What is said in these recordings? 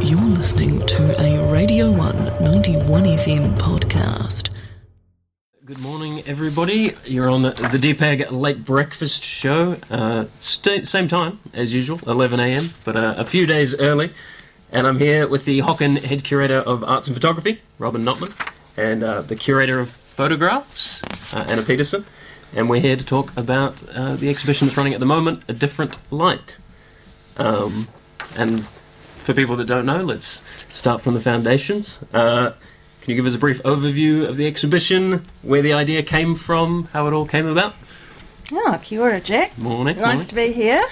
You're listening to a Radio 1 91 FM podcast. Good morning, everybody. You're on the DPAG Late Breakfast Show. Same time as usual, 11 a.m, but a few days early. And I'm here with the Hocken Head Curator of Arts and Photography, Robin Notman, and the Curator of Photographs, Anna Peterson. And we're here to talk about the exhibition that's running at the moment, A Different Light. And for people that don't know, let's start from the foundations. Can you give us a brief overview of the exhibition, where the idea came from, how it all came about? Kia ora, Jack. Morning. Nice to be here.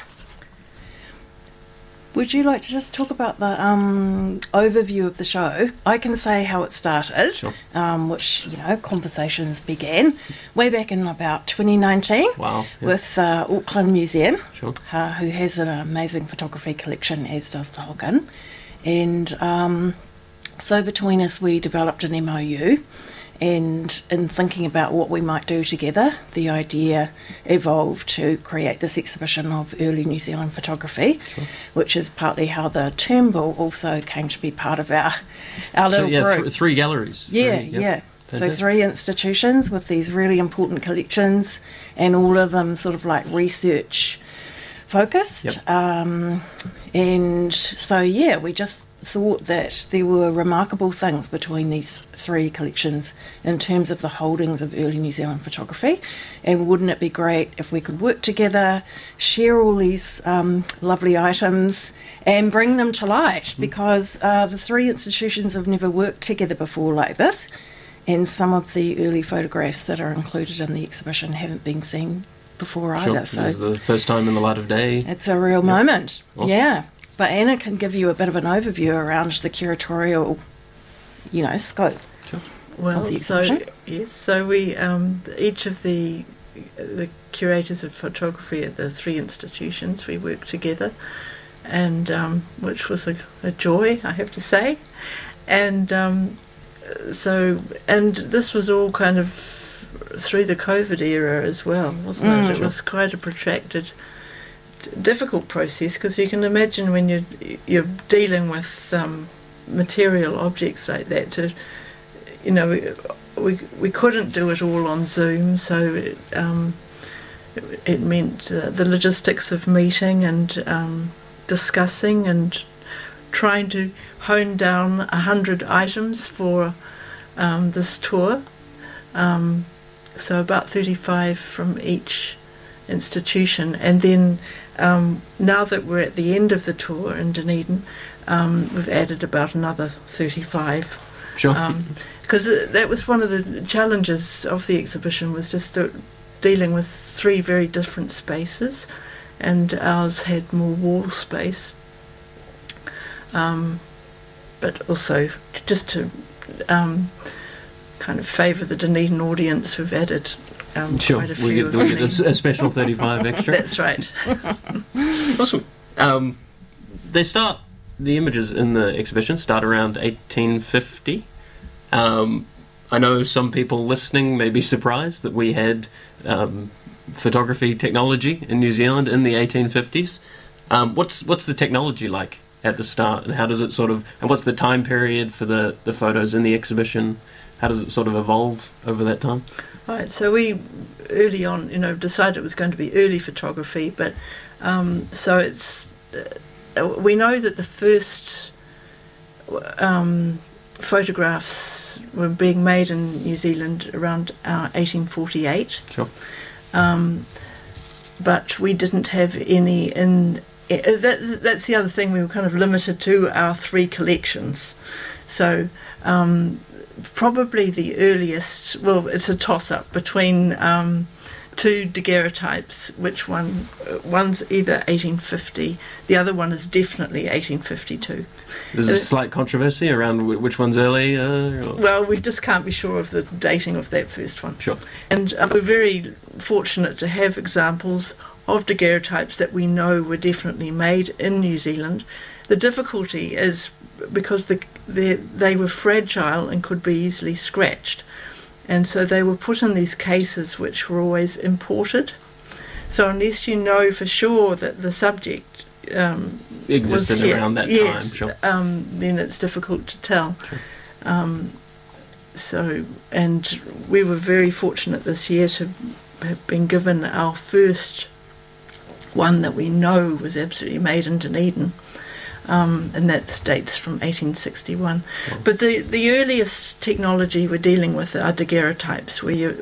Would you like to just talk about the overview of the show? I can say how it started, Sure. Which, conversations began way back in about 2019. Wow. Yeah. With Auckland Museum, Sure. Who has an amazing photography collection, as does the Hocken. And so between us, we developed an MOU. And in thinking about what we might do together, the idea evolved to create this exhibition of early New Zealand photography, Sure. which is partly how the Turnbull also came to be part of our little group. Three galleries. Yeah. So Fantastic. 3 institutions with these really important collections, and all of them sort of like research focused. Yep. And so, we just thought that there were remarkable things between these 3 collections in terms of the holdings of early New Zealand photography, and wouldn't it be great if we could work together, share all these lovely items and bring them to light, because the 3 institutions have never worked together before like this, and some of the early photographs that are included in the exhibition haven't been seen before either. Sure. So This is the first time in the light of day. it's a real moment. Awesome. Yeah. But Anna can give you a bit of an overview around the curatorial, scope. Well, of the so exhibition. so we each of the curators of photography at the 3 institutions, we worked together, and which was a joy, I have to say, and this was all kind of through the COVID era as well, wasn't it? It Sure. was quite a protracted, difficult process, because you can imagine when you're dealing with material objects like that, we couldn't do it all on Zoom, so it meant the logistics of meeting and discussing and trying to hone down 100 items for this tour, so about 35 from each institution, and then now that we're at the end of the tour in Dunedin, we've added about another 35. Sure. Because that was one of the challenges of the exhibition, was just dealing with 3 very different spaces, and ours had more wall space. But also just to kind of favour the Dunedin audience, we've added Sure. quite a We few. get a special 35 extra. That's right. Awesome. The images in the exhibition start around 1850. I know some people listening may be surprised that we had photography technology in New Zealand in the 1850s. What's the technology like at the start, and how does it and what's the time period for the photos in the exhibition? How does it sort of evolve over that time? Right, so we early on, decided it was going to be early photography, but so it's we know that the first photographs were being made in New Zealand around 1848. Sure. But we didn't have any in. That's the other thing, we were kind of limited to our 3 collections. So probably the earliest, well, it's a toss-up between 2 daguerreotypes, which one's either 1850, the other one is definitely 1852. There's a slight controversy around which one's early. Well, we just can't be sure of the dating of that first one. Sure. And we're very fortunate to have examples of daguerreotypes that we know were definitely made in New Zealand. The difficulty is because they were fragile and could be easily scratched, and so they were put in these cases which were always imported. So unless you know for sure that the subject Existed was here. around that Yes, time, sure. Then it's difficult to tell. Sure. And we were very fortunate this year to have been given our first one that we know was absolutely made in Dunedin, and that dates from 1861. Wow. But the earliest technology we're dealing with are daguerreotypes,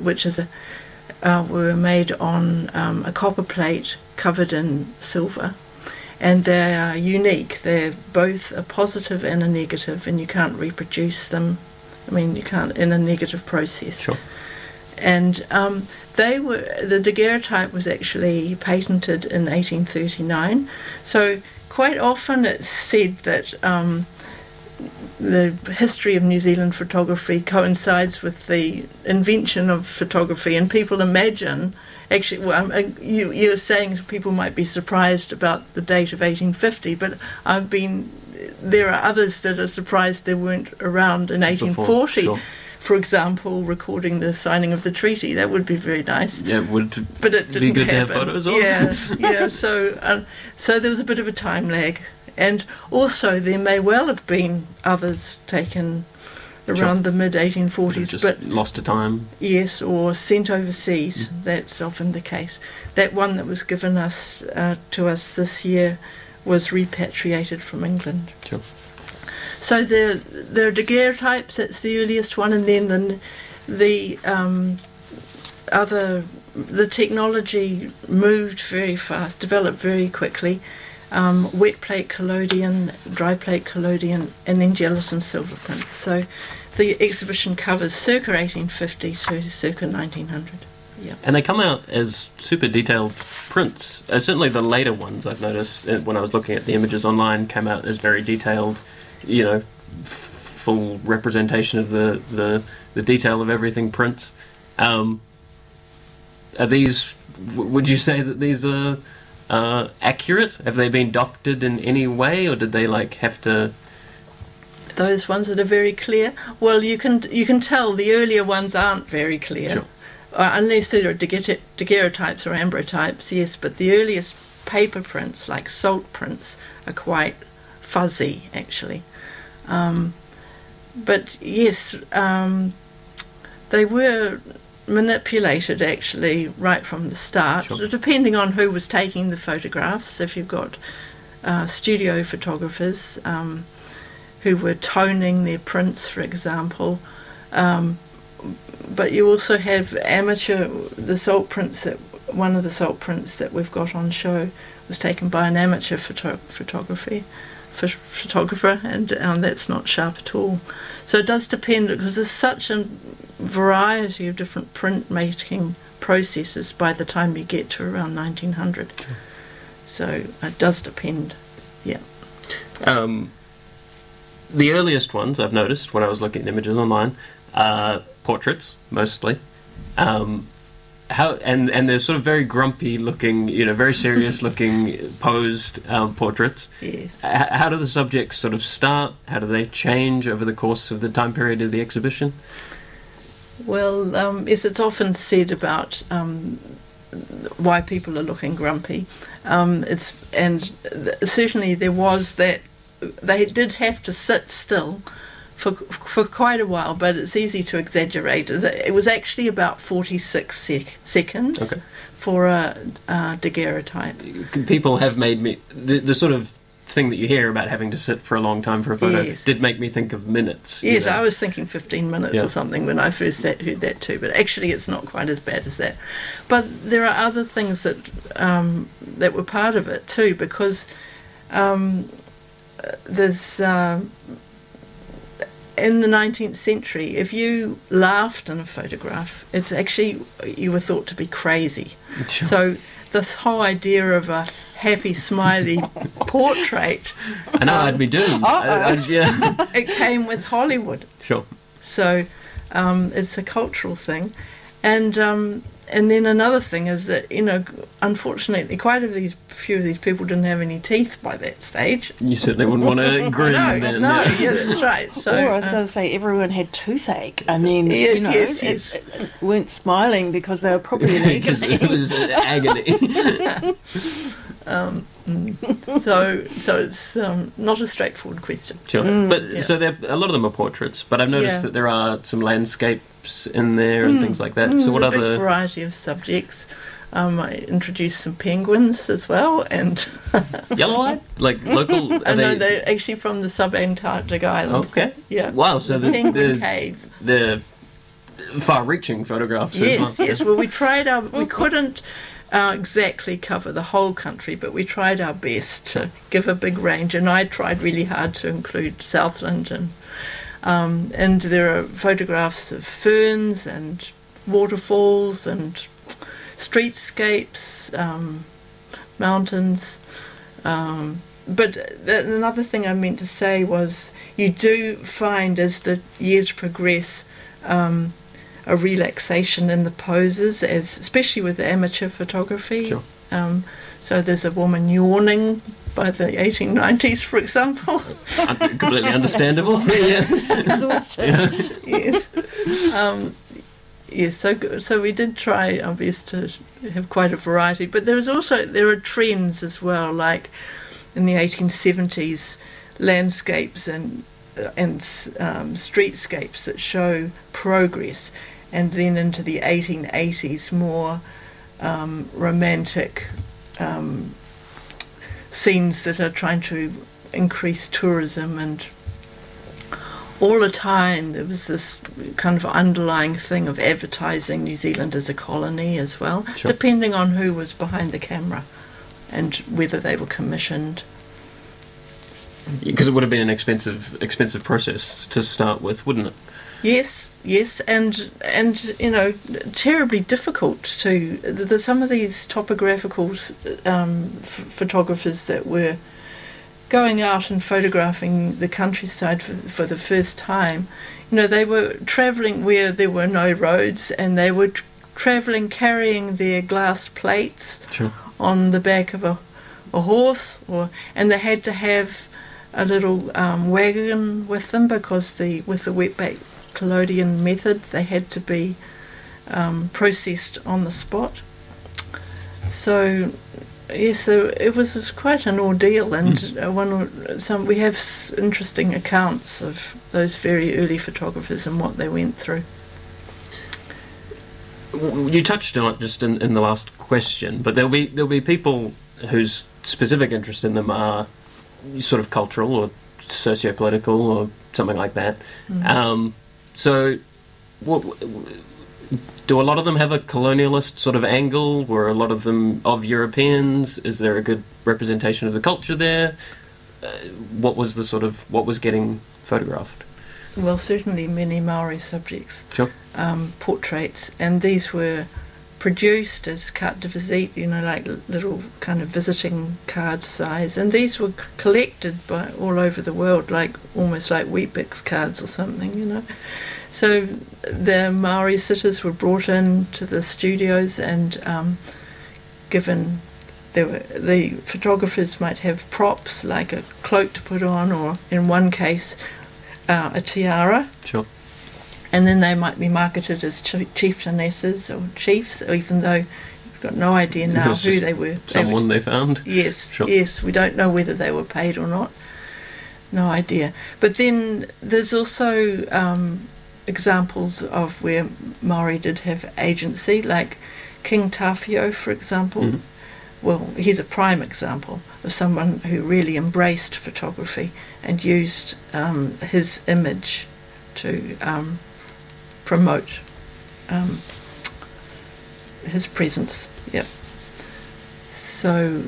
were made on a copper plate covered in silver, and they are unique. They're both a positive and a negative, and you can't reproduce them. I mean, you can't in a negative process. Sure. And the daguerreotype was actually patented in 1839. So quite often it's said that the history of New Zealand photography coincides with the invention of photography, and people imagine. Actually, you're saying people might be surprised about the date of 1850, but there are others that are surprised they weren't around in 1840. Sure. For example, recording the signing of the treaty. That would be very nice. Yeah, it would but it didn't be good happen. to have photos of. Yeah. So there was a bit of a time lag, and also there may well have been others taken around the mid 1840s, just but lost to time. yes, or sent overseas. That's often the case. That one that was given to us this year was repatriated from England. Sure. So the daguerreotypes, that's the earliest one, and then the technology moved very fast, developed very quickly. Wet plate collodion, dry plate collodion, and then gelatin silver print. So the exhibition covers circa 1850 to circa 1900. Yeah. And they come out as super detailed prints. Certainly the later ones, I've noticed when I was looking at the images online, came out as very detailed, full representation of the detail of everything prints. Are these, would you say that these are accurate? Have they been doctored in any way, or did they have to... Those ones that are very clear? Well, you can tell the earlier ones aren't very clear. Sure. Unless they're daguerreotypes or ambrotypes, yes, but the earliest paper prints, like salt prints, are quite fuzzy, actually. But yes, they were manipulated, actually, right from the start, Sure. depending on who was taking the photographs. If you've got studio photographers who were toning their prints, for example, but you also have amateur. One of the salt prints that we've got on show was taken by an amateur photographer, and that's not sharp at all. So it does depend, because there's such a variety of different printmaking processes by the time you get to around 1900. Sure. So it does depend. Yeah. The earliest ones I've noticed when I was looking at images online are portraits, mostly. And they're sort of very grumpy looking, very serious looking posed portraits. Yes. How do the subjects sort of start? How do they change over the course of the time period of the exhibition? Well, as it's often said about why people are looking grumpy, certainly there was that they did have to sit still for quite a while, but it's easy to exaggerate. It was actually about 46 seconds Okay. for a daguerreotype. People have made me... The sort of thing that you hear about having to sit for a long time for a photo Yes. did make me think of minutes. Yes, I was thinking 15 minutes Yeah. or something when I first heard that too, but actually it's not quite as bad as that. But there are other things that were part of it too, because there's... in the 19th century, if you laughed in a photograph, it's actually, you were thought to be crazy. Sure. So this whole idea of a happy, smiley portrait, I know I'd be doomed. Yeah. it came with Hollywood. Sure. So it's a cultural thing. And then another thing is that, unfortunately, quite a few of these people didn't have any teeth by that stage. You certainly wouldn't want to grin then. No, yeah, that's right. So, Or I was going to say everyone had toothache. I mean, Yes, it weren't smiling because they were probably in Because agony. it was agony. So it's not a straightforward question. Sure. But so a lot of them are portraits, but I've noticed Yeah. that there are some landscapes in there and things like that. So what a big other... variety of subjects. I introduced some penguins as well, and Yellow-eyed? Like local... I know they're actually from the subantarctic islands. Okay. Yeah. Wow, so the penguin cave. the far-reaching photographs as well. Yes. Well, we tried we couldn't exactly cover the whole country, but we tried our best to give a big range, and I tried really hard to include Southland, and there are photographs of ferns and waterfalls and streetscapes, mountains. But another thing I meant to say was you do find as the years progress a relaxation in the poses, especially with the amateur photography. Sure. So there's a woman yawning by the 1890s, for example. Completely understandable. Exhausted. Yes. Yes, so we did try our best to have quite a variety, but there are trends as well, like in the 1870s, landscapes and streetscapes that show progress, and then into the 1880s, more romantic scenes that are trying to increase tourism, and all the time there was this kind of underlying thing of advertising New Zealand as a colony as well, Sure. depending on who was behind the camera and whether they were commissioned. Because it would have been an expensive process to start with, wouldn't it? Yes, and you know, terribly difficult to. Some of these topographical photographers that were going out and photographing the countryside for the first time, you know, they were travelling where there were no roads, and they were travelling carrying their glass plates Sure. on the back of a horse, and they had to have a little wagon with them because with the wetback collodion method, they had to be processed on the spot. So yes, it was quite an ordeal, and we have interesting accounts of those very early photographers and what they went through. You touched on it just in the last question, but there'll be people whose specific interest in them are sort of cultural or socio-political or something like that. So, do a lot of them have a colonialist sort of angle? Were a lot of them of Europeans? Is there a good representation of the culture there? What was getting photographed? Well, certainly many Maori subjects, Sure. Portraits, and these were produced as carte de visite, you know, like little kind of visiting card size, and these were collected by all over the world, almost like Weet-Bix cards or something, you know. So the Maori sitters were brought in to the studios, and given the photographers might have props like a cloak to put on, or in one case a tiara. Sure. And then they might be marketed as chieftainesses or chiefs, even though we've got no idea now who they were. Someone they found. Yes, Sure. yes. We don't know whether they were paid or not. No idea. But then there's also examples of where Maori did have agency, like King Tawhio, for example. Mm-hmm. Well, he's a prime example of someone who really embraced photography and used his image to promote his presence. Yep. So,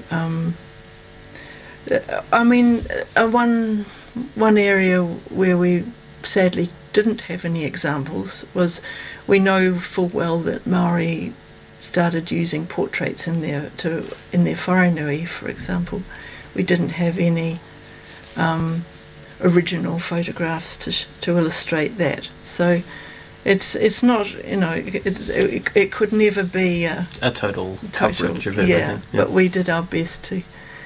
I mean, one area where we sadly didn't have any examples was, we know full well that Maori started using portraits in their wharenui, for example. We didn't have any original photographs to illustrate that. So it's not, you know, it could never be a total coverage of everything. Yeah, but we did our best to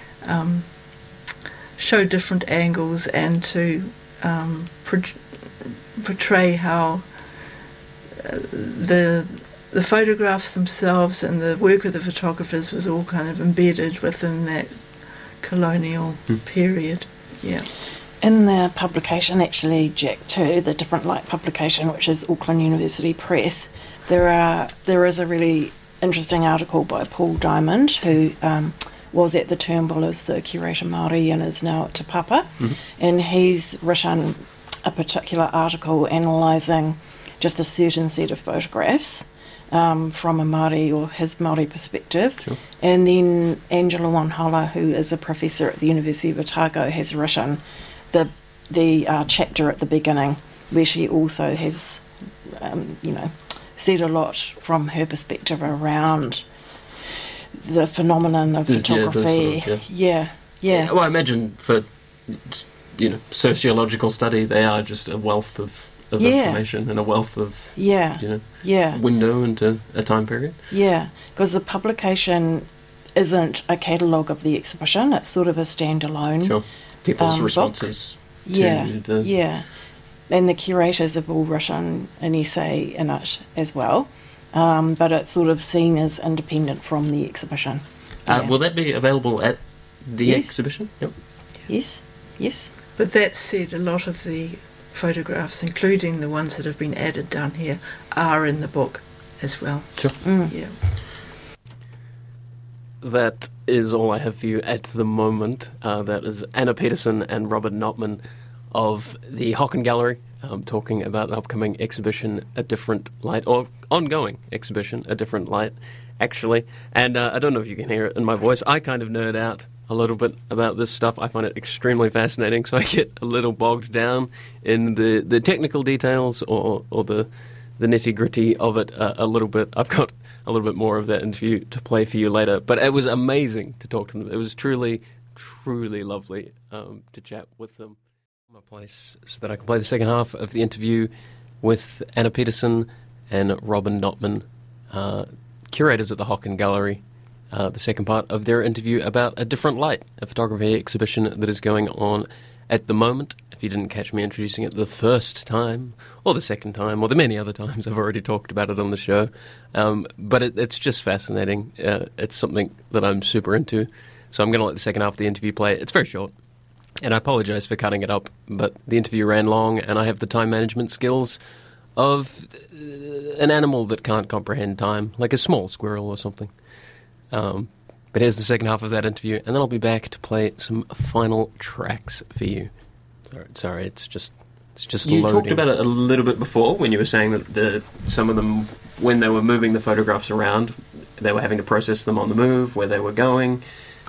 show different angles and to portray how the the photographs themselves and the work of the photographers was all kind of embedded within that colonial period. Yeah. In the publication, actually, Jack, too, the Different Light publication, which is Auckland University Press, there is a really interesting article by Paul Diamond, who was at the Turnbull as the curator Māori and is now at Te Papa, and he's written a particular article analysing just a certain set of photographs from a Māori or his Māori perspective. Sure. And then Angela Wanhala, who is a professor at the University of Otago, has written the chapter at the beginning where she also has, said a lot from her perspective around the phenomenon of photography. Yeah. Well, I imagine for sociological study, they are just a wealth of information and a wealth of window into a time period. Yeah, because the publication isn't a catalogue of the exhibition; it's sort of a standalone. Sure. People's responses. And the curators have all written an essay in it as well, but it's sort of seen as independent from the exhibition. Will that be available at the exhibition? Yep. Yes. But that said, a lot of the photographs, including the ones that have been added down here, are in the book as well. Sure. Yeah. That is all I have for you at the moment. That is Anna Peterson and Robert Notman of the Hocken Gallery talking about an upcoming exhibition, A Different Light, or ongoing exhibition, A Different Light, actually. And I don't know if you can hear it in my voice. I kind of nerd out a little bit about this stuff. I find it extremely fascinating, so I get a little bogged down in the technical details or the nitty-gritty of it a little bit. I've got a little bit more of that interview to play for you later, but it was amazing to talk to them. It was truly, truly lovely to chat with them. My place so that I can play the second half of the interview with Anna Peterson and Robin Notman, curators at the Hocken Gallery. The second part of their interview about A Different Light, a photography exhibition that is going on at the moment. If you didn't catch me introducing it the first time, or the second time, or the many other times I've already talked about it on the show. But it's just fascinating. It's something that I'm super into. So I'm going to let the second half of the interview play. It's very short, and I apologise for cutting it up, but the interview ran long, and I have the time management skills of an animal that can't comprehend time, like a small squirrel or something. But here's the second half of that interview, and then I'll be back to play some final tracks for you. Sorry, it's just you loading. Talked about it a little bit before when you were saying that some of them, when they were moving the photographs around, they were having to process them on the move, where they were going.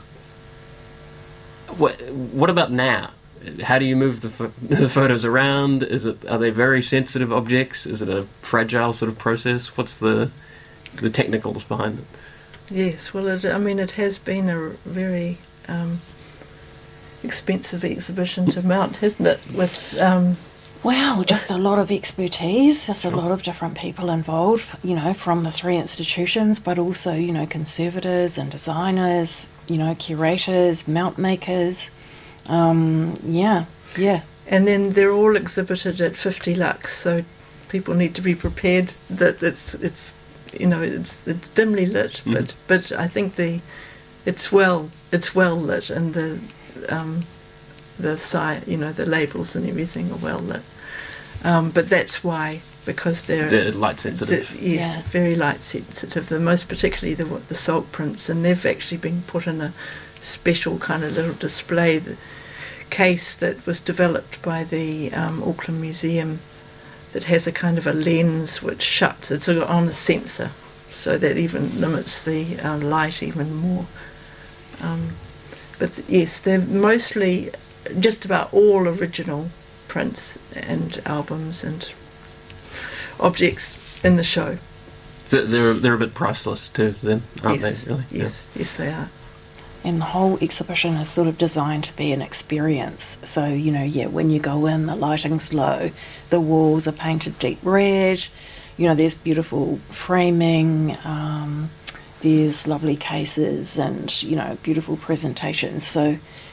What about now? How do you move the photos around? Are they very sensitive objects? Is it a fragile sort of process? What's the technicals behind it? Yes, well, it has been a very expensive exhibition to mount, hasn't it? With wow, just a lot of expertise, just a lot of different people involved, from the three institutions, but also, conservators and designers, curators, mount makers, yeah. And then they're all exhibited at 50 lux, so people need to be prepared that it's dimly lit, but I think it's well lit, and the site, the labels and everything are well lit. But that's why, because they're light sensitive. Very light sensitive. The most particularly the salt prints, and they've actually been put in a special kind of little display case that was developed by the Auckland Museum, that has a kind of a lens which shuts. It's on a sensor, so that even limits the light even more. But yes, they're mostly just about all original prints and albums and objects in the show. So they're a bit priceless too, then, aren't they? Really? Yes, they are. And the whole exhibition is sort of designed to be an experience. So, when you go in, the lighting's low, the walls are painted deep red, there's beautiful framing, there's lovely cases and, beautiful presentations. So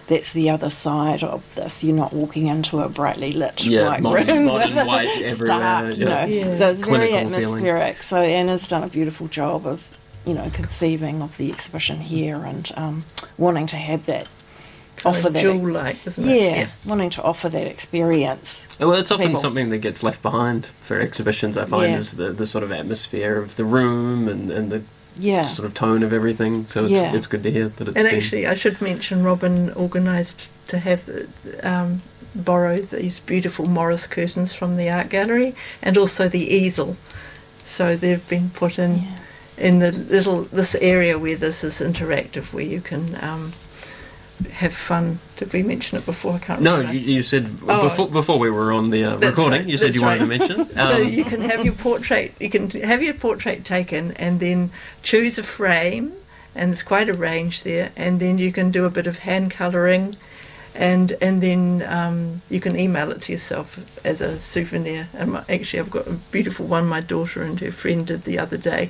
that's the other side of this. You're not walking into a brightly lit white modern, room modern with white it's everywhere. dark, you know. Yeah. So it's very Clinical atmospheric. So Anna's done a beautiful job of, conceiving of the exhibition here and wanting to have that, offer that. Jewel-like, isn't Yeah, it? wanting to offer that experience. Well, it's often People. something that gets left behind for exhibitions, I find, Yeah. is the sort of atmosphere of the room and the Yeah. sort of tone of everything. So Yeah. it's good to hear that it's And been... actually, I should mention Robin organised to have borrow these beautiful Morris curtains from the art gallery, and also the easel. So they've been put in this area where this is interactive, where you can have fun. Did we mention it before? I can't No, remember. you said Oh. before we were on the That's recording. right, You said that's you wanted to right. mention it. So you can have your portrait. You can have your portrait taken, and then choose a frame, and there's quite a range there. And then you can do a bit of hand colouring, and then you can email it to yourself as a souvenir. And actually, I've got a beautiful one my daughter and her friend did the other day.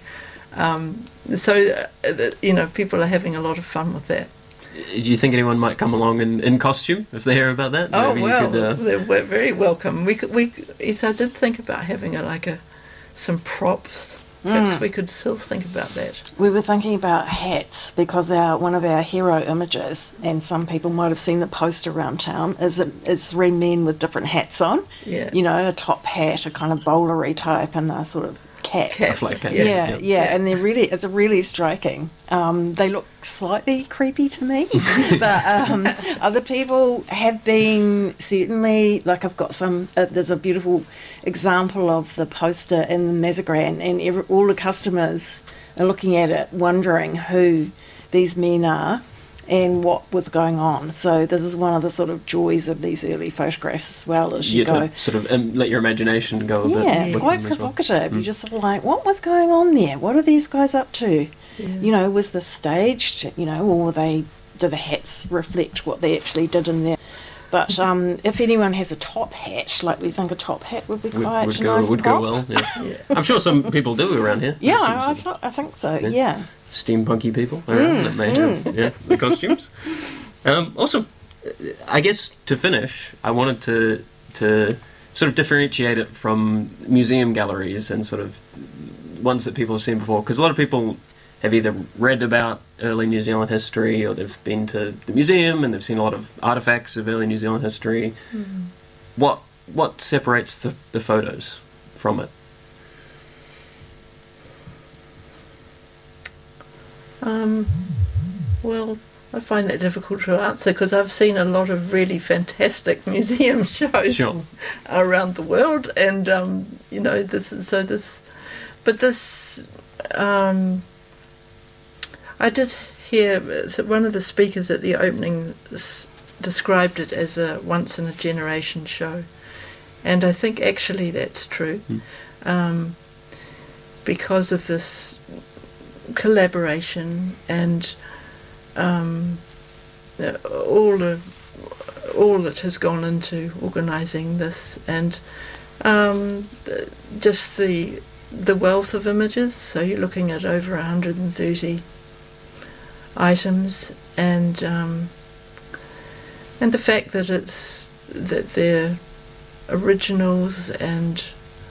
People are having a lot of fun with that. Do you think anyone might come along in costume if they hear about that? Oh Maybe you well, could, they're very welcome. Yes, I did think about having some props. Perhaps we could still think about that. We were thinking about hats because one of our hero images, and some people might have seen the poster around town, is three men with different hats on. Yeah. A top hat, a kind of bowlery type, and a sort of cap. a flat cap. Yeah, and it's really striking. They look slightly creepy to me, but other people have been certainly, like I've got there's a beautiful example of the poster in the Mazagran, and all the customers are looking at it wondering who these men are and what was going on. So this is one of the sort of joys of these early photographs as well, as you You go. to sort of let your imagination go a bit. Yeah, it's with quite them as well. provocative. You're just sort of like, what was going on there? What are these guys up to? Yeah. Was this staged? Or did the hats reflect what they actually did in there? But if anyone has a top hat, like we think a top hat would be quite Would nice go prop. well. Yeah. I'm sure some people do around here. Yeah, There's some I think so. Yeah. Yeah. steampunky people around that may have the costumes. Also, I guess to finish, I wanted to sort of differentiate it from museum galleries and sort of ones that people have seen before, because a lot of people have either read about early New Zealand history or they've been to the museum and they've seen a lot of artifacts of early New Zealand history. What separates the photos from it? Well, I find that difficult to answer because I've seen a lot of really fantastic museum shows Sure. around the world, and I did hear one of the speakers at the opening described it as a once in a generation show, and I think actually that's true, because of this collaboration and all that has gone into organising this, and just the wealth of images. So you're looking at over 130 items, and the fact that they're originals, and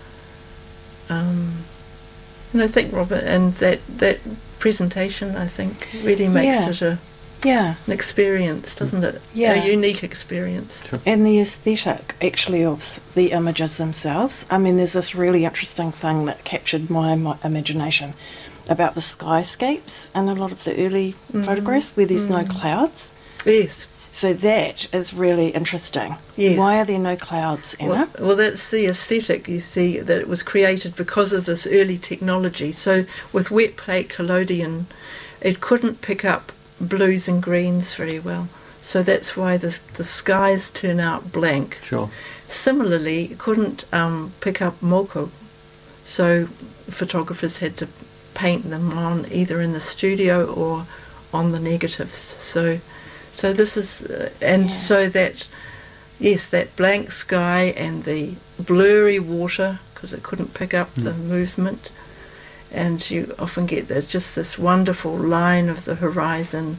I think Robert, and that presentation, I think, really makes it an experience, doesn't it? Yeah. A unique experience. And the aesthetic, actually, of the images themselves. I mean, there's this really interesting thing that captured my imagination about the skyscapes in a lot of the early photographs where there's no clouds. Yes. So that is really interesting. Yes. Why are there no clouds, Anna? Well, that's the aesthetic, you see, that it was created because of this early technology. So with wet plate collodion, it couldn't pick up blues and greens very well. So that's why the skies turn out blank. Sure. Similarly, it couldn't pick up moko. So photographers had to paint them on either in the studio or on the negatives. So this is, so that, yes, that blank sky and the blurry water, because it couldn't pick up the movement, and you often get just this wonderful line of the horizon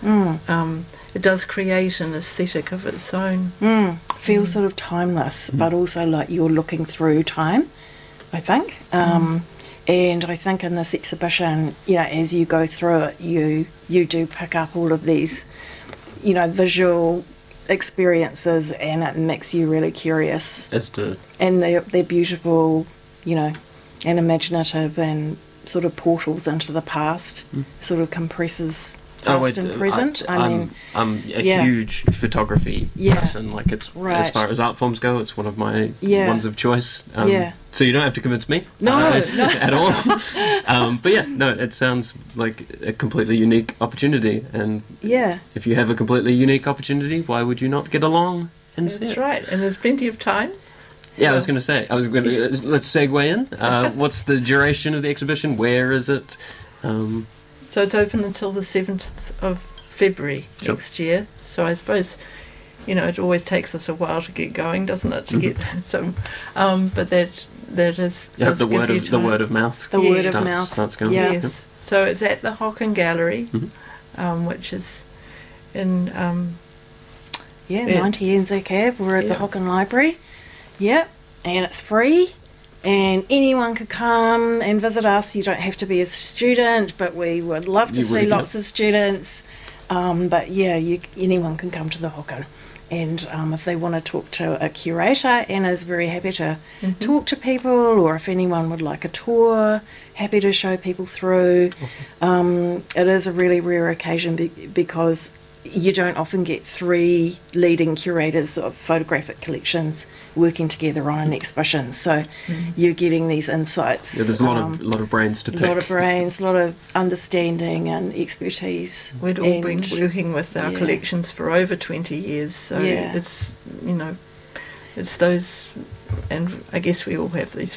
It does create an aesthetic of its own. Feels sort of timeless, but also like you're looking through time, I think. And I think in this exhibition, as you go through it, you do pick up all of these, visual experiences, and it makes you really curious. As to... And they're beautiful, and imaginative, and sort of portals into the past, sort of compresses past and present. I'm a huge photography person. Like, it's as far as art forms go, it's one of my ones of choice. So you don't have to convince me. No, at all. But it sounds like a completely unique opportunity. And if you have a completely unique opportunity, why would you not get along and see it? That's right, and there's plenty of time. Yeah, I was going to say. Let's segue in. What's the duration of the exhibition? Where is it? So it's open until the 7th of February next year. So I suppose, it always takes us a while to get going, doesn't it? To get some, but that is the word of mouth. The word of mouth starts going. Yes. Yep. So it's at the Hocken Gallery, which is in 90 Anzac Ave. We're at the Hocken Library. Yep, and it's free. And anyone could come and visit us. You don't have to be a student, but we would love to see lots of students. But anyone can come to the Hocken. And if they want to talk to a curator, Anna's very happy to talk to people, or if anyone would like a tour, happy to show people through. It is a really rare occasion because you don't often get 3 leading curators of photographic collections working together on an exhibition, so you're getting these insights. There's a lot of brains to pick. A lot of brains, a lot of understanding and expertise. We'd all been working with our collections for over 20 years, so it's it's those, and I guess we all have these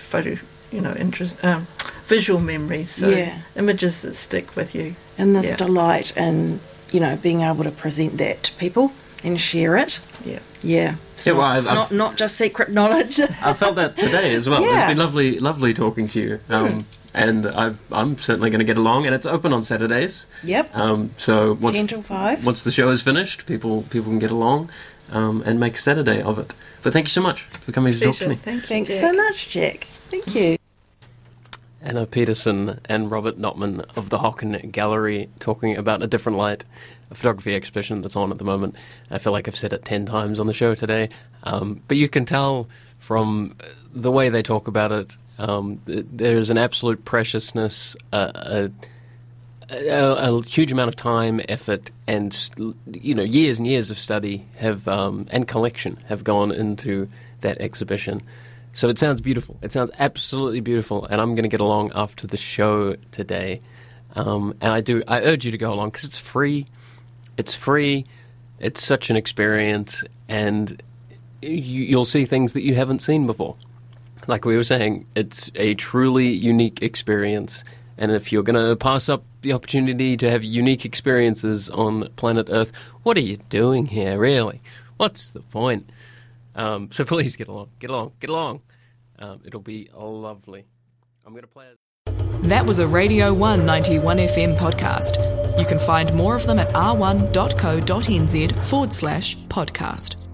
visual memories, so images that stick with you. And this delight in being able to present that to people and share it. It's not just secret knowledge. I felt that today as well. It's been lovely talking to you. And I'm certainly going to get along, and it's open on Saturdays. Yep. So 10 till 5. Once the show is finished, people can get along and make a Saturday of it. But thank you so much for coming to talk to me. Thanks so much, Jack. Thank you. Anna Peterson and Robert Notman of the Hocken Gallery talking about A Different Light, a photography exhibition that's on at the moment. I feel like I've said it 10 times on the show today, but you can tell from the way they talk about it, there's an absolute preciousness, a huge amount of time, effort, and years and years of study and collection have gone into that exhibition. So it sounds beautiful. It sounds absolutely beautiful, and I'm going to get along after the show today. And I urge you to go along because it's free. It's free. It's such an experience, and you'll see things that you haven't seen before. Like we were saying, it's a truly unique experience, and if you're going to pass up the opportunity to have unique experiences on planet Earth, what are you doing here, really? What's the point? So please get along. It'll be lovely. I'm going to play it. That was a Radio 1 91 FM podcast. You can find more of them at r1.co.nz/podcast.